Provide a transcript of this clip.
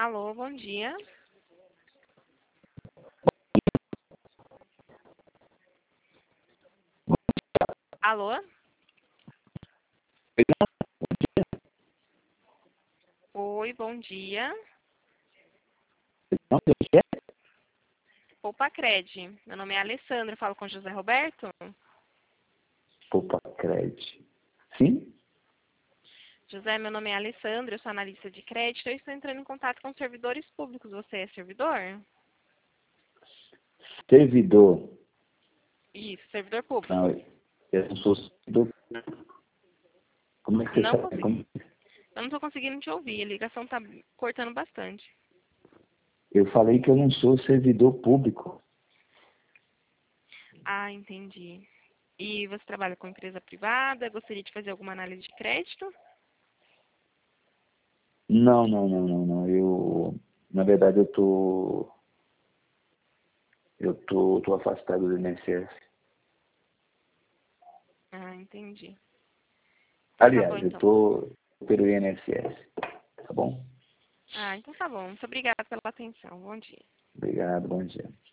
Alô, bom dia. Alô? Oi, bom dia. Poupa Cred. Meu nome é Alessandra, falo com José Roberto. Poupa Cred. Sim? José, meu nome é Alessandra, eu sou analista de crédito. Eu estou entrando em contato com servidores públicos. Você é servidor? Servidor. Isso, servidor público. Não, eu não sou servidor. Como é que você Não sabe? consegui. Eu não estou conseguindo te ouvir. A ligação está cortando bastante. Eu falei que eu não sou servidor público. Ah, entendi. E você trabalha com empresa privada? Gostaria de fazer alguma análise de crédito? Não. Na verdade, tô afastado do INSS. Ah, entendi. Então tá bom, Aliás, eu então. tô pelo INSS. Tá bom? Ah, então tá bom. Muito obrigada pela atenção. Bom dia. Obrigado, bom dia.